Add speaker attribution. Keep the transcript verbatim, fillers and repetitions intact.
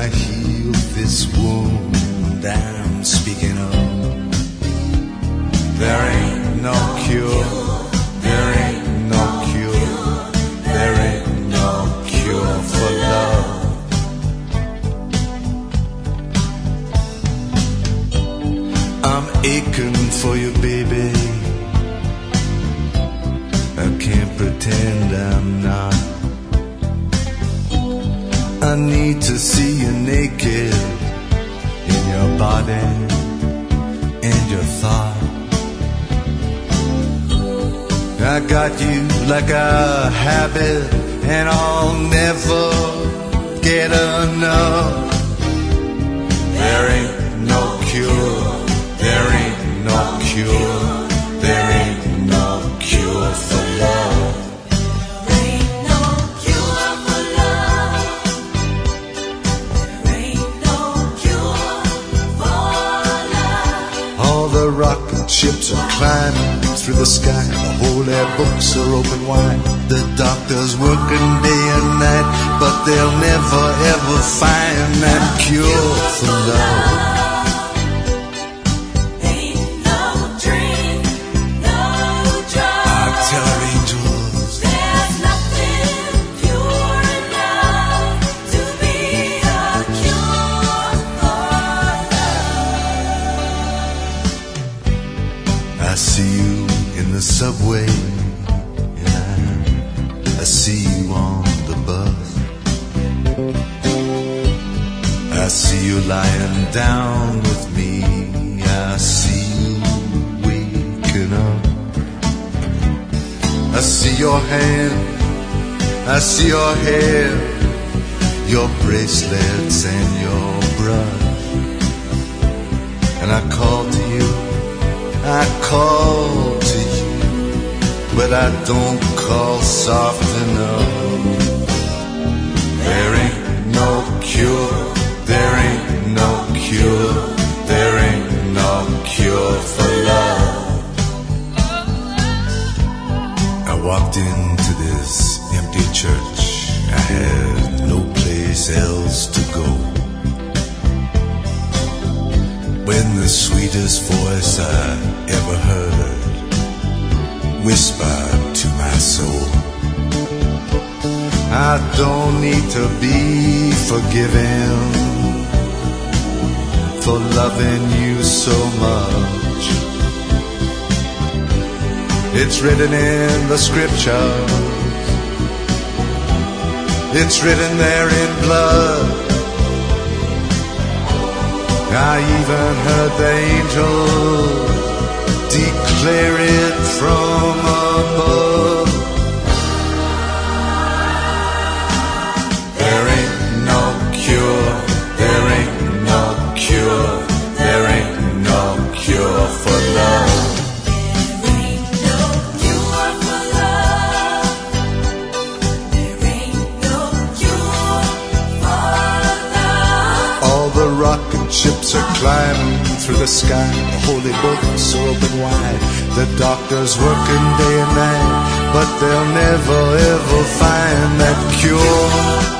Speaker 1: heal this wound I'm speaking of. There ain't no cure, there ain't no cure, there ain't no cure for love. I'm aching for you, baby. I can't pretend I'm not. I need to see you naked in your body and your thought. I got you like a habit, and I'll never get enough. There ain't no cure, there ain't no cure, there ain't no cure for love.
Speaker 2: There ain't no cure for love. There ain't no cure for love.
Speaker 1: All the rocket ships are climbing through the sky. The holy books are open wide. The doctors working day and night, but they'll never ever find that cure for love.
Speaker 2: Ain't no drink, no drug.
Speaker 1: I tell her angels,
Speaker 2: There's nothing pure enough to be a cure for love.
Speaker 1: I see you in the subway, yeah. I see you on the bus. I see you lying down with me. I see you waking up. I see your hand, I see your hair, your bracelets and your brush. And I call to you, I call to you, but I don't call soft enough. There ain't no cure, there ain't no cure, there ain't no cure for love. I walked into this empty church. I had no place else to go. When the sweetest voice I ever heard whispered to my soul, I don't need to be forgiven for loving you so much. It's written in the scriptures, it's written there in blood. I even heard the angels declare it from above. There ain't no cure, there ain't no cure, there ain't no cure for love.
Speaker 2: There ain't no cure for love. There ain't no cure for love.
Speaker 1: All the rocket ships are climbing through the sky. The holy books are open wide. The doctors working day and night, but they'll never ever find that cure.